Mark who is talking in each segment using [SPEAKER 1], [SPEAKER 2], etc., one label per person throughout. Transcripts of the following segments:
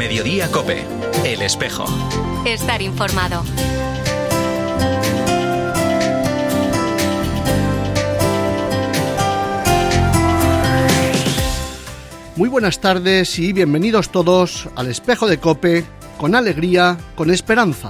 [SPEAKER 1] Mediodía COPE. El Espejo.
[SPEAKER 2] Estar informado.
[SPEAKER 3] Muy buenas tardes y bienvenidos todos al Espejo de COPE, con alegría, con esperanza.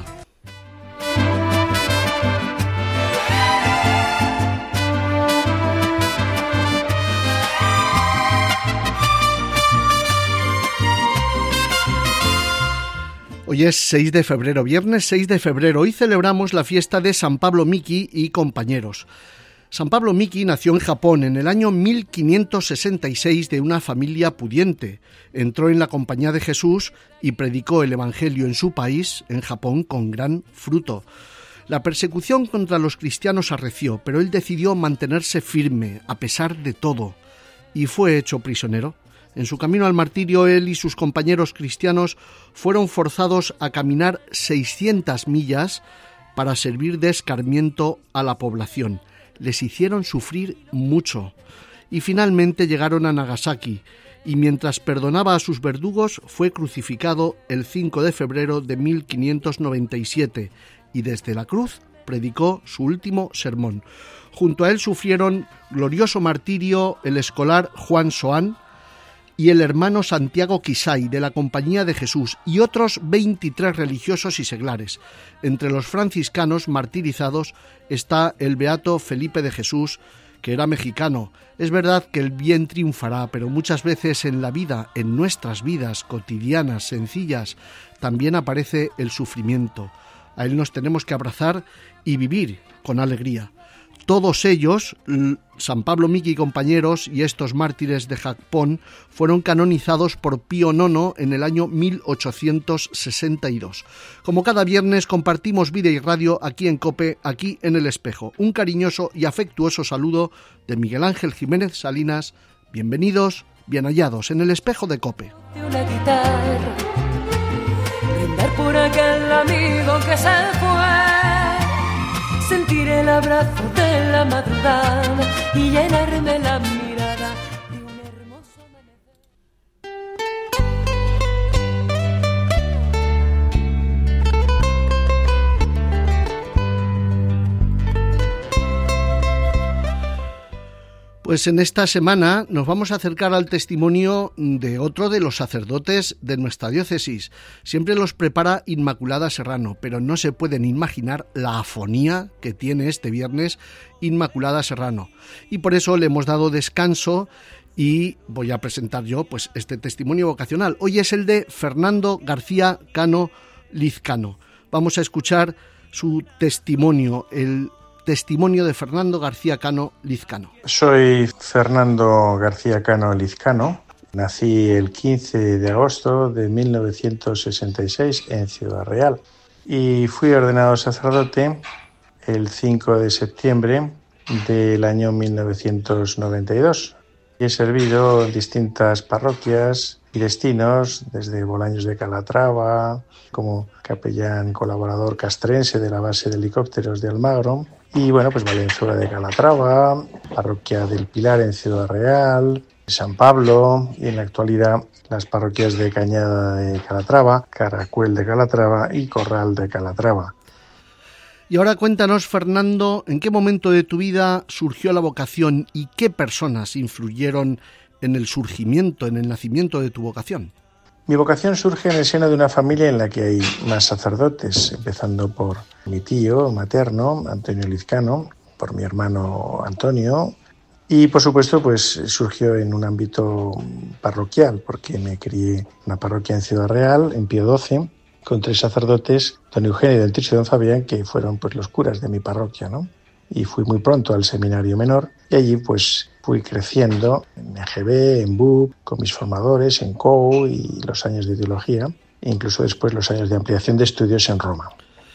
[SPEAKER 3] Hoy es 6 de febrero, viernes 6 de febrero. Hoy celebramos la fiesta de San Pablo Miki y compañeros. San Pablo Miki nació en Japón en el año 1566 de una familia pudiente. Entró en la Compañía de Jesús y predicó el Evangelio en su país, en Japón, con gran fruto. La persecución contra los cristianos arreció, pero él decidió mantenerse firme, a pesar de todo, y fue hecho prisionero. En su camino al martirio, él y sus compañeros cristianos fueron forzados a caminar 600 millas para servir de escarmiento a la población. Les hicieron sufrir mucho y finalmente llegaron a Nagasaki, y mientras perdonaba a sus verdugos fue crucificado el 5 de febrero de 1597 y desde la cruz predicó su último sermón. Junto a él sufrieron glorioso martirio el escolar Juan Soán y el hermano Santiago Kisai de la Compañía de Jesús y otros 23 religiosos y seglares. Entre los franciscanos martirizados está el beato Felipe de Jesús, que era mexicano. Es verdad que el bien triunfará, pero muchas veces en la vida, en nuestras vidas cotidianas, sencillas, también aparece el sufrimiento. A él nos tenemos que abrazar y vivir con alegría. Todos ellos, San Pablo Miki y compañeros y estos mártires de Japón, fueron canonizados por Pío IX en el año 1862. Como cada viernes compartimos vida y radio aquí en COPE, aquí en El Espejo. Un cariñoso y afectuoso saludo de Miguel Ángel Jiménez Salinas. Bienvenidos, bien hallados en El Espejo de COPE.
[SPEAKER 4] Una guitarra, brindar por aquel amigo que se fue. Sentir el abrazo de la madrugada y llenarme la mirada de un hermoso amanecer.
[SPEAKER 3] Pues en esta semana nos vamos a acercar al testimonio de otro de los sacerdotes de nuestra diócesis. Siempre los prepara Inmaculada Serrano, pero no se pueden imaginar la afonía que tiene este viernes Inmaculada Serrano. Y por eso le hemos dado descanso y voy a presentar yo pues este testimonio vocacional. Hoy es el de Fernando García Cano Lizcano. Vamos a escuchar su testimonio, el testimonio de Fernando García Cano Lizcano.
[SPEAKER 5] Soy Fernando García Cano Lizcano. Nací el 15 de agosto de 1966 en Ciudad Real y fui ordenado sacerdote el 5 de septiembre del año 1992. He servido en distintas parroquias y destinos, desde Bolaños de Calatrava, como capellán colaborador castrense de la base de helicópteros de Almagro, y bueno, pues Valenzuela de Calatrava, Parroquia del Pilar en Ciudad Real, San Pablo, y en la actualidad las parroquias de Cañada de Calatrava, Caracuel de Calatrava y Corral de Calatrava.
[SPEAKER 3] Y ahora cuéntanos, Fernando, ¿en qué momento de tu vida surgió la vocación y qué personas influyeron en el surgimiento, en el nacimiento de tu vocación?
[SPEAKER 5] Mi vocación surge en el seno de una familia en la que hay más sacerdotes, empezando por mi tío materno, Antonio Lizcano, por mi hermano Antonio, y por supuesto pues surgió en un ámbito parroquial, porque me crié en una parroquia en Ciudad Real, en Pío XII, con 3 sacerdotes, don Eugenio, don Tirso y don Fabián, que fueron pues los curas de mi parroquia, ¿no? Y fui muy pronto al seminario menor y allí pues fui creciendo en EGB, en BUP, con mis formadores, en COU y los años de teología, e incluso después los años de ampliación de estudios en Roma.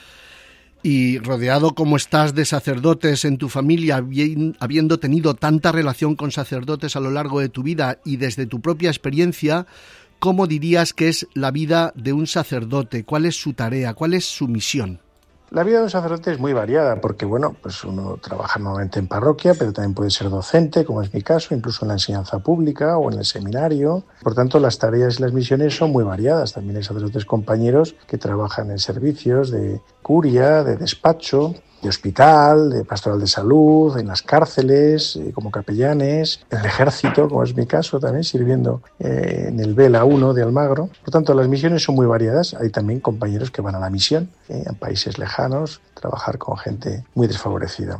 [SPEAKER 3] Y rodeado como estás de sacerdotes en tu familia, habiendo tenido tanta relación con sacerdotes a lo largo de tu vida y desde tu propia experiencia, ¿cómo dirías que es la vida de un sacerdote? ¿Cuál es su tarea? ¿Cuál es su misión?
[SPEAKER 5] La vida de un sacerdote es muy variada porque, bueno, pues uno trabaja normalmente en parroquia, pero también puede ser docente, como es mi caso, incluso en la enseñanza pública o en el seminario. Por tanto, las tareas y las misiones son muy variadas. También hay sacerdotes compañeros que trabajan en servicios de curia, de despacho, de hospital, de pastoral de salud, en las cárceles, como capellanes, en el ejército, como es mi caso, también sirviendo en el Vela 1 de Almagro. Por tanto, las misiones son muy variadas. Hay también compañeros que van a la misión, en países lejanos, trabajar con gente muy desfavorecida.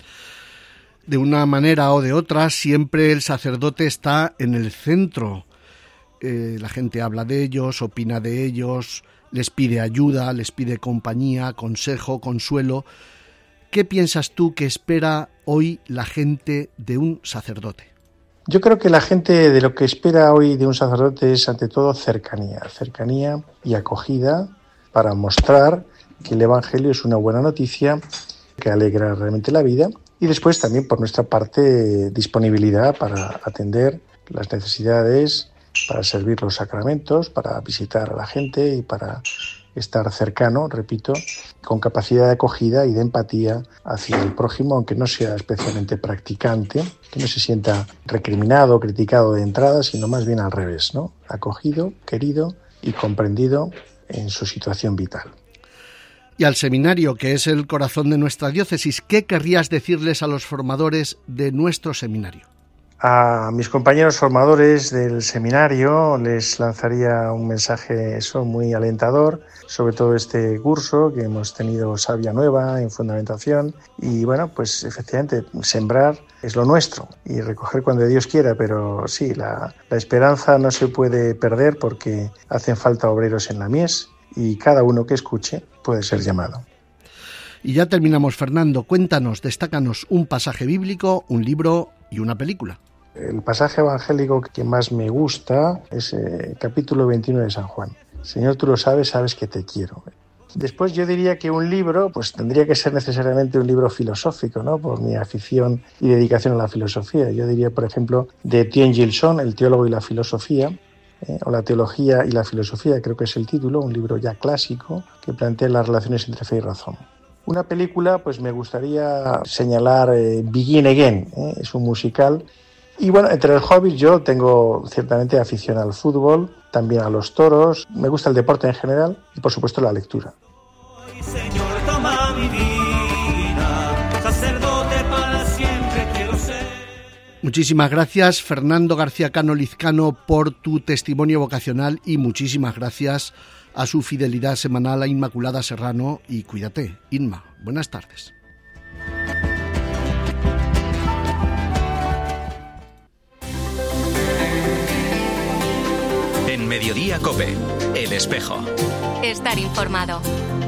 [SPEAKER 3] De una manera o de otra, siempre el sacerdote está en el centro. La gente habla de ellos, opina de ellos, les pide ayuda, les pide compañía, consejo, consuelo. ¿Qué piensas tú que espera hoy la gente de un sacerdote?
[SPEAKER 5] Yo creo que la gente de lo que espera hoy de un sacerdote es ante todo cercanía y acogida para mostrar que el Evangelio es una buena noticia que alegra realmente la vida, y después también por nuestra parte disponibilidad para atender las necesidades, para servir los sacramentos, para visitar a la gente y para estar cercano, repito, con capacidad de acogida y de empatía hacia el prójimo, aunque no sea especialmente practicante, que no se sienta recriminado o criticado de entrada, sino más bien al revés, ¿no? Acogido, querido y comprendido en su situación vital.
[SPEAKER 3] Y al seminario, que es el corazón de nuestra diócesis, ¿qué querrías decirles a los formadores de nuestro seminario?
[SPEAKER 5] A mis compañeros formadores del seminario les lanzaría un mensaje muy alentador sobre todo este curso que hemos tenido Savia Nueva en fundamentación, y bueno, pues efectivamente sembrar es lo nuestro y recoger cuando Dios quiera, pero sí, la esperanza no se puede perder porque hacen falta obreros en la mies y cada uno que escuche puede ser llamado.
[SPEAKER 3] Y ya terminamos, Fernando. Cuéntanos, destácanos un pasaje bíblico, un libro y una película.
[SPEAKER 5] El pasaje evangélico que más me gusta es el capítulo 21 de San Juan. Señor, tú lo sabes, sabes que te quiero. Después yo diría que un libro, pues tendría que ser necesariamente un libro filosófico, ¿no? Por mi afición y dedicación a la filosofía. Yo diría, por ejemplo, de Etienne Gilson, El teólogo y la filosofía, o La teología y la filosofía, creo que es el título, un libro ya clásico que plantea las relaciones entre fe y razón. Una película, pues me gustaría señalar Begin Again, es un musical. Y bueno, entre el hobby yo tengo ciertamente afición al fútbol, también a los toros, me gusta el deporte en general y por supuesto la lectura.
[SPEAKER 6] Señor, toma mi vida, sacerdote para siempre quiero ser.
[SPEAKER 3] Muchísimas gracias, Fernando García Cano Lizcano, por tu testimonio vocacional, y muchísimas gracias a su fidelidad semanal a Inmaculada Serrano. Y cuídate, Inma. Buenas tardes.
[SPEAKER 1] En Mediodía COPE, El Espejo.
[SPEAKER 2] Estar informado.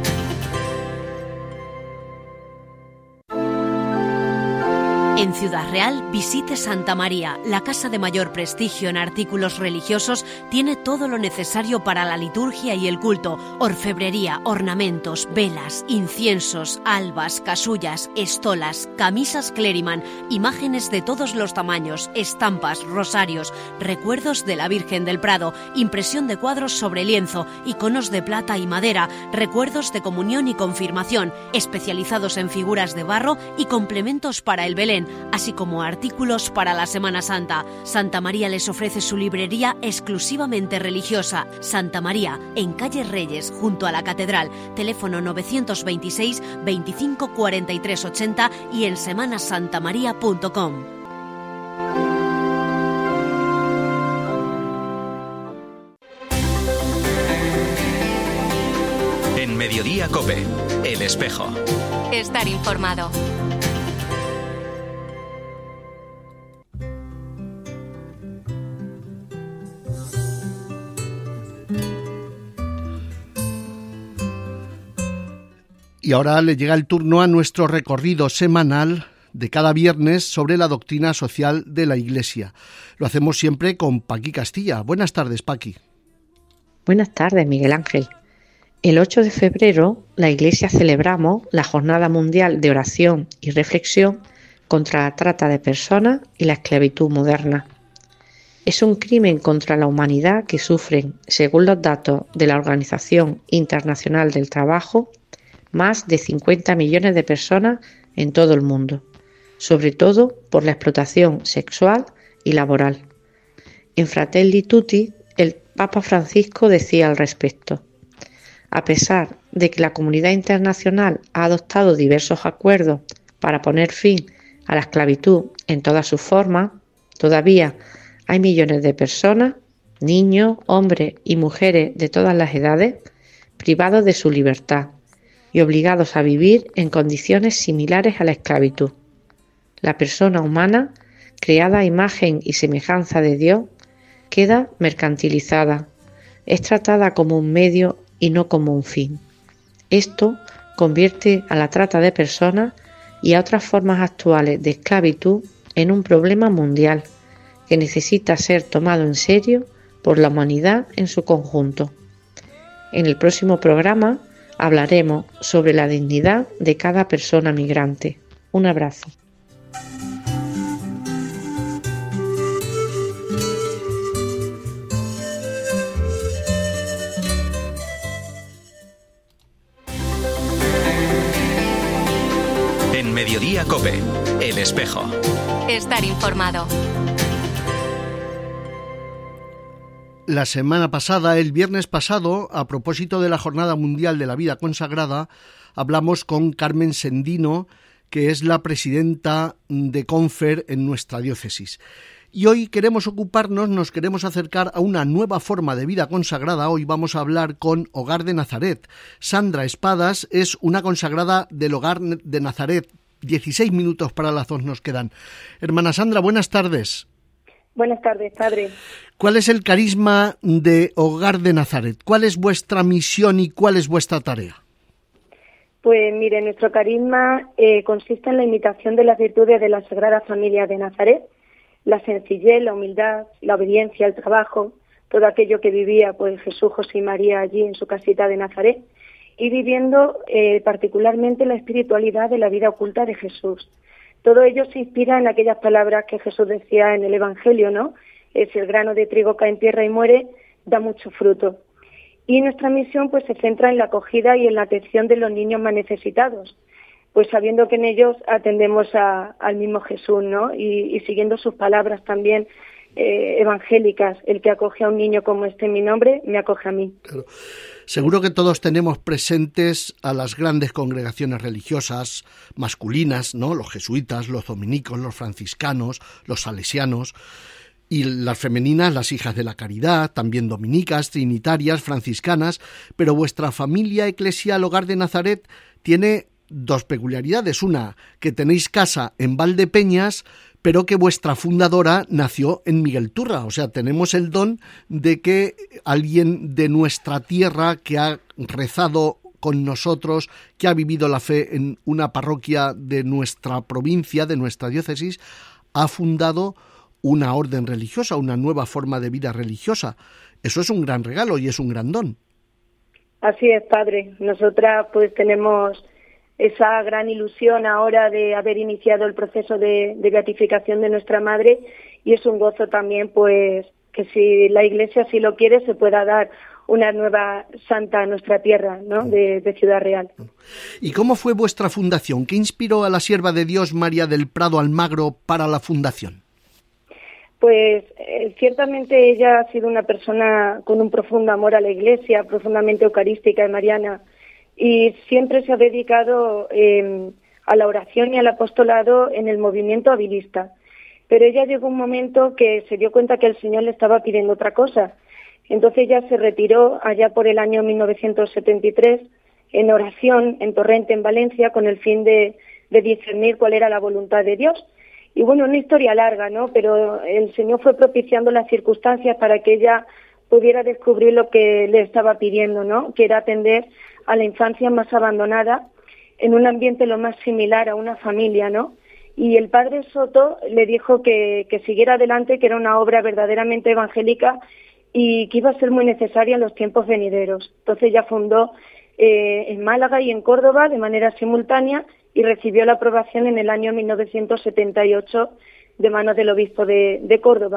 [SPEAKER 2] En Ciudad Real, visite Santa María. La casa de mayor prestigio en artículos religiosos tiene todo lo necesario para la liturgia y el culto. Orfebrería, ornamentos, velas, inciensos, albas, casullas, estolas, camisas Cleriman, imágenes de todos los tamaños, estampas, rosarios, recuerdos de la Virgen del Prado, impresión de cuadros sobre lienzo, iconos de plata y madera, recuerdos de comunión y confirmación, especializados en figuras de barro y complementos para el Belén, así como artículos para la Semana Santa. Santa María les ofrece su librería exclusivamente religiosa. Santa María, en calle Reyes, junto a la Catedral. Teléfono 926 25 43 80 y en semanasantamaria.com.
[SPEAKER 1] En Mediodía COPE, El Espejo.
[SPEAKER 2] Estar informado.
[SPEAKER 3] Y ahora le llega el turno a nuestro recorrido semanal de cada viernes sobre la doctrina social de la Iglesia. Lo hacemos siempre con Paqui Castilla. Buenas tardes, Paqui.
[SPEAKER 7] Buenas tardes, Miguel Ángel. El 8 de febrero, la Iglesia celebramos la Jornada Mundial de Oración y Reflexión contra la trata de personas y la esclavitud moderna. Es un crimen contra la humanidad que sufren, según los datos de la Organización Internacional del Trabajo, más de 50 millones de personas en todo el mundo, sobre todo por la explotación sexual y laboral. En Fratelli Tutti, el Papa Francisco decía al respecto: a pesar de que la comunidad internacional ha adoptado diversos acuerdos para poner fin a la esclavitud en todas sus formas, todavía hay millones de personas, niños, hombres y mujeres de todas las edades, privados de su libertad y obligados a vivir en condiciones similares a la esclavitud. La persona humana, creada a imagen y semejanza de Dios, queda mercantilizada, es tratada como un medio y no como un fin. Esto convierte a la trata de personas y a otras formas actuales de esclavitud en un problema mundial que necesita ser tomado en serio por la humanidad en su conjunto. En el próximo programa hablaremos sobre la dignidad de cada persona migrante. Un abrazo.
[SPEAKER 1] En Mediodía COPE, El Espejo.
[SPEAKER 2] Estar informado.
[SPEAKER 3] La semana pasada, el viernes pasado, a propósito de la Jornada Mundial de la Vida Consagrada, hablamos con Carmen Sendino, que es la presidenta de CONFER en nuestra diócesis. Y hoy nos queremos acercar a una nueva forma de vida consagrada. Hoy vamos a hablar con Hogar de Nazaret. Sandra Espadas es una consagrada del Hogar de Nazaret. 16 minutos para las 2 nos quedan. Hermana Sandra, buenas tardes.
[SPEAKER 8] Buenas tardes, padre.
[SPEAKER 3] ¿Cuál es el carisma de Hogar de Nazaret? ¿Cuál es vuestra misión y cuál es vuestra tarea?
[SPEAKER 8] Pues mire, nuestro carisma consiste en la imitación de las virtudes de la Sagrada Familia de Nazaret, la sencillez, la humildad, la obediencia, el trabajo, todo aquello que vivía pues Jesús, José y María allí en su casita de Nazaret, y viviendo particularmente la espiritualidad de la vida oculta de Jesús. Todo ello se inspira en aquellas palabras que Jesús decía en el Evangelio, ¿no? Si el grano de trigo cae en tierra y muere, da mucho fruto. Y nuestra misión pues se centra en la acogida y en la atención de los niños más necesitados, pues sabiendo que en ellos atendemos al mismo Jesús, ¿no? Y siguiendo sus palabras también evangélicas: el que acoge a un niño como este en mi nombre, me acoge a mí.
[SPEAKER 3] Claro. Seguro que todos tenemos presentes a las grandes congregaciones religiosas masculinas, ¿no? Los jesuitas, los dominicos, los franciscanos, los salesianos, y las femeninas, las hijas de la caridad, también dominicas, trinitarias, franciscanas, pero vuestra familia eclesial Hogar de Nazaret tiene 2 peculiaridades. Una, que tenéis casa en Valdepeñas, pero que vuestra fundadora nació en Miguel Turra. O sea, tenemos el don de que alguien de nuestra tierra que ha rezado con nosotros, que ha vivido la fe en una parroquia de nuestra provincia, de nuestra diócesis, ha fundado una orden religiosa, una nueva forma de vida religiosa. Eso es un gran regalo y es un gran don.
[SPEAKER 8] Así es, padre. Nosotras pues tenemos esa gran ilusión ahora de haber iniciado el proceso de beatificación de nuestra madre, y es un gozo también pues que si la Iglesia así lo quiere se pueda dar una nueva santa a nuestra tierra, ¿no? de Ciudad Real.
[SPEAKER 3] ¿Y cómo fue vuestra fundación? ¿Qué inspiró a la sierva de Dios María del Prado Almagro para la fundación?
[SPEAKER 8] Pues ciertamente ella ha sido una persona con un profundo amor a la Iglesia, profundamente eucarística y mariana, y siempre se ha dedicado a la oración y al apostolado en el movimiento habilista. Pero ella llegó un momento que se dio cuenta que el Señor le estaba pidiendo otra cosa. Entonces ella se retiró allá por el año 1973 en oración en Torrente, en Valencia, con el fin de discernir cuál era la voluntad de Dios. Y bueno, una historia larga, ¿no? Pero el Señor fue propiciando las circunstancias para que ella pudiera descubrir lo que le estaba pidiendo, ¿no? Que era atender a la infancia más abandonada en un ambiente lo más similar a una familia, ¿no? Y el padre Soto le dijo que siguiera adelante, que era una obra verdaderamente evangélica y que iba a ser muy necesaria en los tiempos venideros. Entonces ella fundó en Málaga y en Córdoba de manera simultánea y recibió la aprobación en el año 1978 de manos del obispo de Córdoba.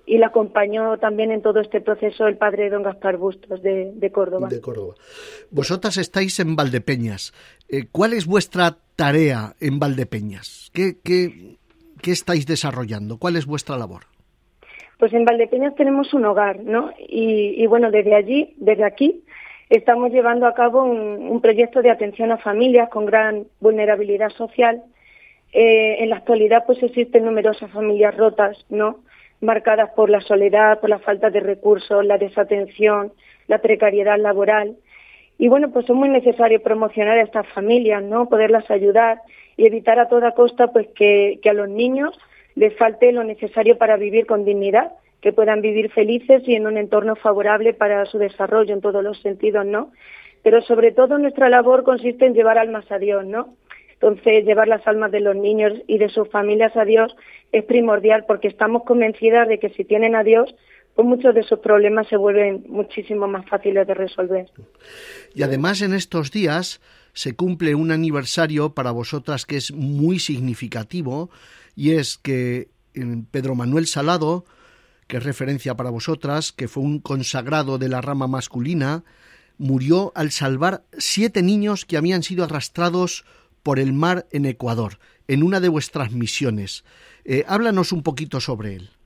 [SPEAKER 8] y la acompañó también en todo este proceso el padre don Gaspar Bustos de Córdoba.
[SPEAKER 3] De Córdoba. Vosotras estáis en Valdepeñas. ¿Cuál es vuestra tarea en Valdepeñas? ¿Qué estáis desarrollando? ¿Cuál es vuestra labor?
[SPEAKER 8] Pues en Valdepeñas tenemos un hogar, ¿no? Y bueno, desde aquí, estamos llevando a cabo un proyecto de atención a familias con gran vulnerabilidad social. En la actualidad pues existen numerosas familias rotas, ¿no?, marcadas por la soledad, por la falta de recursos, la desatención, la precariedad laboral. Y bueno, pues es muy necesario promocionar a estas familias, ¿no?, poderlas ayudar y evitar a toda costa pues que a los niños les falte lo necesario para vivir con dignidad, que puedan vivir felices y en un entorno favorable para su desarrollo en todos los sentidos, ¿no? Pero sobre todo nuestra labor consiste en llevar almas a Dios, ¿no? Entonces, llevar las almas de los niños y de sus familias a Dios es primordial, porque estamos convencidas de que si tienen a Dios, pues muchos de sus problemas se vuelven muchísimo más fáciles de resolver.
[SPEAKER 3] Y además en estos días se cumple un aniversario para vosotras que es muy significativo, y es que Pedro Manuel Salado, que es referencia para vosotras, que fue un consagrado de la rama masculina, murió al salvar 7 niños que habían sido arrastrados por el mar en Ecuador, en una de vuestras misiones. Háblanos un poquito sobre él.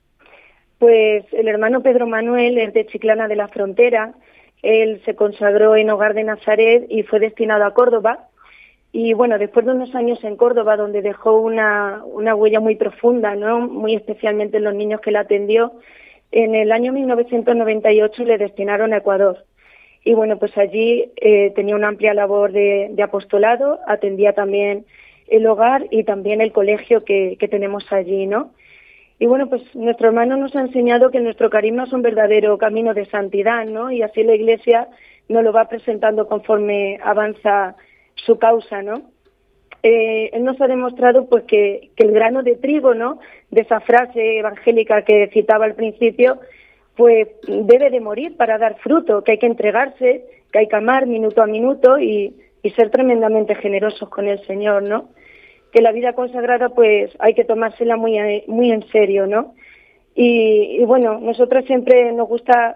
[SPEAKER 8] Pues el hermano Pedro Manuel es de Chiclana de la Frontera. Él se consagró en Hogar de Nazaret y fue destinado a Córdoba. Y bueno, después de unos años en Córdoba, donde dejó una huella muy profunda, ¿no?, muy especialmente en los niños que la atendió, en el año 1998 le destinaron a Ecuador. Y bueno, pues allí tenía una amplia labor de apostolado, atendía también el hogar y también el colegio que tenemos allí, ¿no? Y bueno, pues nuestro hermano nos ha enseñado que nuestro carisma es un verdadero camino de santidad, ¿no? Y así la Iglesia nos lo va presentando conforme avanza su causa, ¿no? Él nos ha demostrado pues que el grano de trigo, ¿no?, de esa frase evangélica que citaba al principio, pues debe de morir para dar fruto, que hay que entregarse, que hay que amar minuto a minuto y ser tremendamente generosos con el Señor, ¿no? Que la vida consagrada pues hay que tomársela muy en serio, ¿no? Y bueno, nosotros siempre nos gusta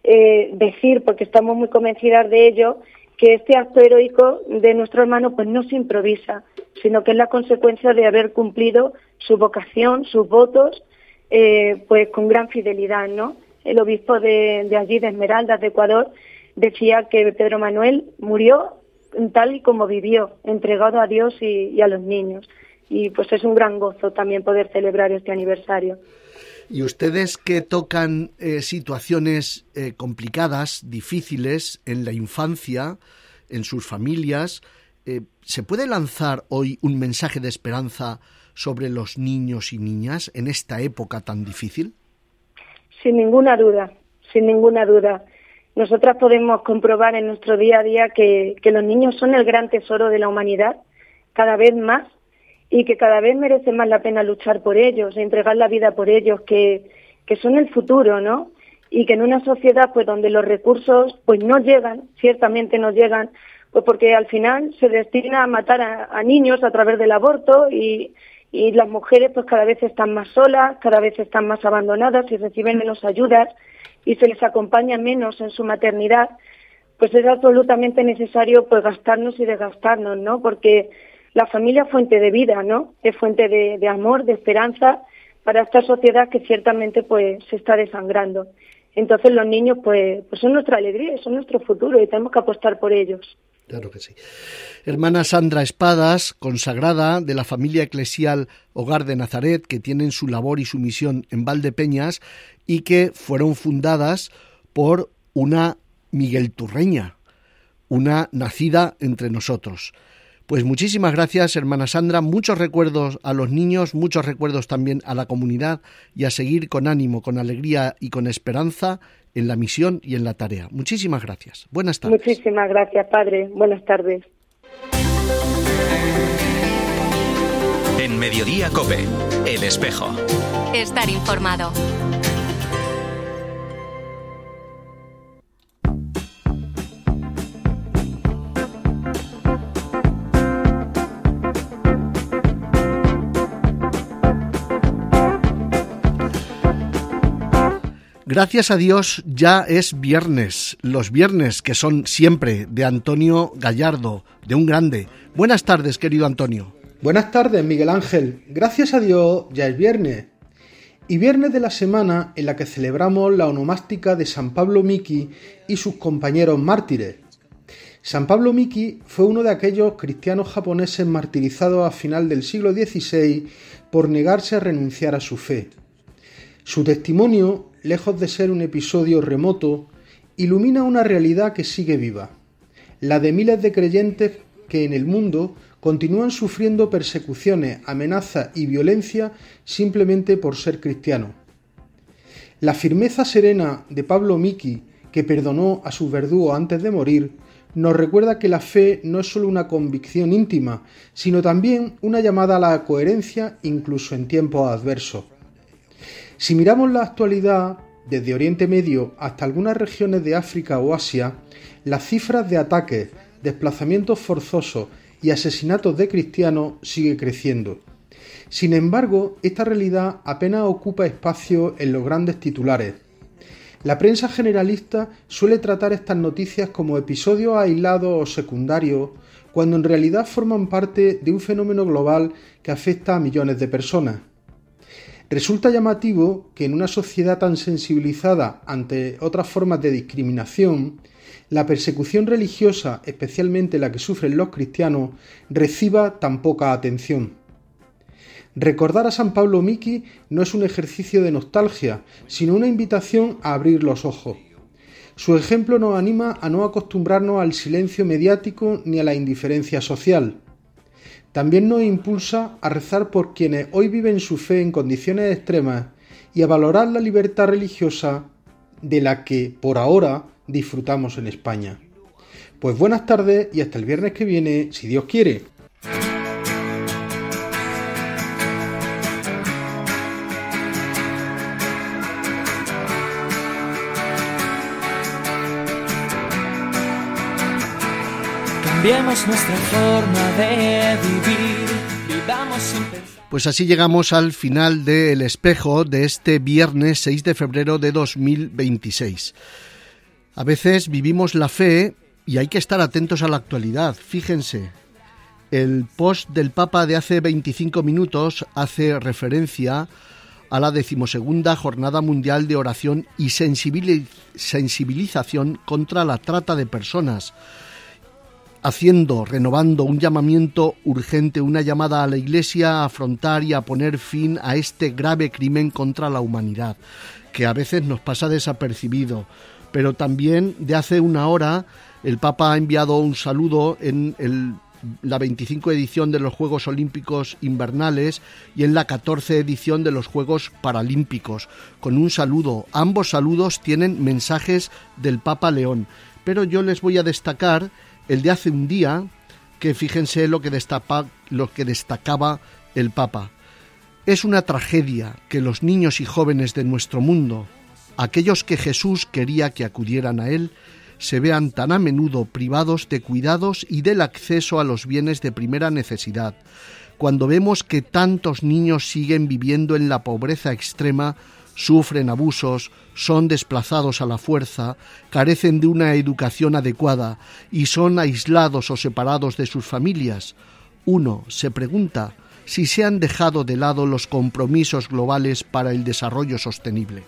[SPEAKER 8] decir, porque estamos muy convencidas de ello, que este acto heroico de nuestro hermano pues no se improvisa, sino que es la consecuencia de haber cumplido su vocación, sus votos, pues con gran fidelidad, ¿no? El obispo de allí, de Esmeraldas, de Ecuador, decía que Pedro Manuel murió tal y como vivió, entregado a Dios y a los niños. Y pues es un gran gozo también poder celebrar este aniversario.
[SPEAKER 3] Y ustedes que tocan situaciones complicadas, difíciles en la infancia, en sus familias, ¿se puede lanzar hoy un mensaje de esperanza sobre los niños y niñas en esta época tan difícil?
[SPEAKER 8] Sin ninguna duda, sin ninguna duda. Nosotras podemos comprobar en nuestro día a día que los niños son el gran tesoro de la humanidad, cada vez más, y que cada vez merece más la pena luchar por ellos, entregar la vida por ellos, que son el futuro, ¿no? Y que en una sociedad pues donde los recursos pues no llegan, ciertamente no llegan, pues porque al final se destina a matar a niños a través del aborto y las mujeres pues cada vez están más solas, cada vez están más abandonadas y reciben menos ayudas y se les acompaña menos en su maternidad, pues es absolutamente necesario pues gastarnos y desgastarnos, ¿no? Porque la familia es fuente de vida, ¿no? Es fuente de amor, de esperanza para esta sociedad que ciertamente pues se está desangrando. Entonces los niños pues son nuestra alegría, son nuestro futuro y tenemos que apostar por ellos.
[SPEAKER 3] Claro que sí. Hermana Sandra Espadas, consagrada de la familia eclesial Hogar de Nazaret, que tienen su labor y su misión en Valdepeñas y que fueron fundadas por una miguelturreña, una nacida entre nosotros. Pues muchísimas gracias, hermana Sandra, muchos recuerdos a los niños, muchos recuerdos también a la comunidad y a seguir con ánimo, con alegría y con esperanza en la misión y en la tarea. Muchísimas gracias. Buenas tardes.
[SPEAKER 8] Muchísimas gracias, padre. Buenas tardes.
[SPEAKER 1] En Mediodía COPE, El Espejo.
[SPEAKER 2] Estar informado.
[SPEAKER 3] Gracias a Dios ya es viernes, los viernes que son siempre de Antonio Gallardo, de un grande. Buenas tardes, querido Antonio.
[SPEAKER 9] Buenas tardes, Miguel Ángel. Gracias a Dios ya es viernes. Y viernes de la semana en la que celebramos la onomástica de San Pablo Miki y sus compañeros mártires. San Pablo Miki fue uno de aquellos cristianos japoneses martirizados a final del siglo XVI por negarse a renunciar a su fe. Su testimonio, lejos de ser un episodio remoto, ilumina una realidad que sigue viva, la de miles de creyentes que en el mundo continúan sufriendo persecuciones, amenazas y violencia simplemente por ser cristianos. La firmeza serena de Pablo Miki, que perdonó a sus verdugos antes de morir, nos recuerda que la fe no es solo una convicción íntima, sino también una llamada a la coherencia incluso en tiempos adversos. Si miramos la actualidad, desde Oriente Medio hasta algunas regiones de África o Asia, las cifras de ataques, desplazamientos forzosos y asesinatos de cristianos sigue creciendo. Sin embargo, esta realidad apenas ocupa espacio en los grandes titulares. La prensa generalista suele tratar estas noticias como episodios aislados o secundarios, cuando en realidad forman parte de un fenómeno global que afecta a millones de personas. Resulta llamativo que en una sociedad tan sensibilizada ante otras formas de discriminación, la persecución religiosa, especialmente la que sufren los cristianos, reciba tan poca atención. Recordar a San Pablo Miki no es un ejercicio de nostalgia, sino una invitación a abrir los ojos. Su ejemplo nos anima a no acostumbrarnos al silencio mediático ni a la indiferencia social. También nos impulsa a rezar por quienes hoy viven su fe en condiciones extremas y a valorar la libertad religiosa de la que, por ahora, disfrutamos en España. Pues buenas tardes y hasta el viernes que viene, si Dios quiere.
[SPEAKER 6] Cambiemos nuestra forma de vivir, vivamos sin pensar.
[SPEAKER 3] Pues así llegamos al final de El Espejo de este viernes 6 de febrero de 2026. A veces vivimos la fe y hay que estar atentos a la actualidad. Fíjense, el post del Papa de hace 25 minutos hace referencia a la 12ª Jornada Mundial de Oración y Sensibilización contra la Trata de Personas, renovando un llamamiento urgente, una llamada a la Iglesia a afrontar y a poner fin a este grave crimen contra la humanidad, que a veces nos pasa desapercibido. Pero también de hace una hora el Papa ha enviado un saludo en la 25 edición de los Juegos Olímpicos Invernales y en la 14 edición de los Juegos Paralímpicos, con un saludo. Ambos saludos tienen mensajes del Papa León, pero yo les voy a destacar el de hace un día, que fíjense lo que destacaba el Papa. Es una tragedia que los niños y jóvenes de nuestro mundo, aquellos que Jesús quería que acudieran a él, se vean tan a menudo privados de cuidados y del acceso a los bienes de primera necesidad, cuando vemos que tantos niños siguen viviendo en la pobreza extrema, sufren abusos, son desplazados a la fuerza, carecen de una educación adecuada y son aislados o separados de sus familias. Uno se pregunta si se han dejado de lado los compromisos globales para el desarrollo sostenible.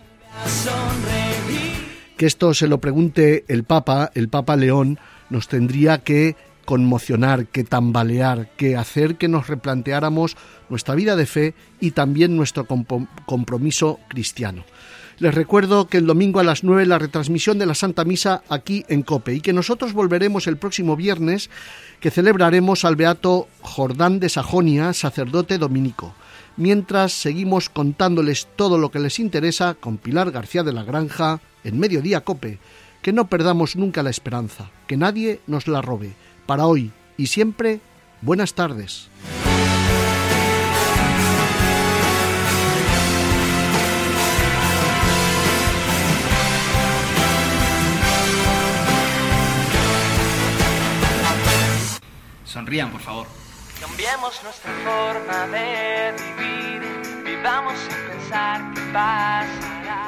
[SPEAKER 3] Que esto se lo pregunte el Papa León, nos tendría que conmocionar, que tambalear, que hacer que nos replanteáramos nuestra vida de fe y también nuestro compromiso cristiano. Les recuerdo que el domingo a las 9 la retransmisión de la Santa Misa aquí en COPE y que nosotros volveremos el próximo viernes, que celebraremos al beato Jordán de Sajonia, sacerdote dominico. Mientras seguimos contándoles todo lo que les interesa con Pilar García de la Granja en Mediodía COPE. Que no perdamos nunca la esperanza, que nadie nos la robe. Para hoy y siempre, buenas tardes.
[SPEAKER 10] Sonrían, por favor.
[SPEAKER 6] Cambiemos nuestra forma de vivir, vivamos sin pensar qué pasará.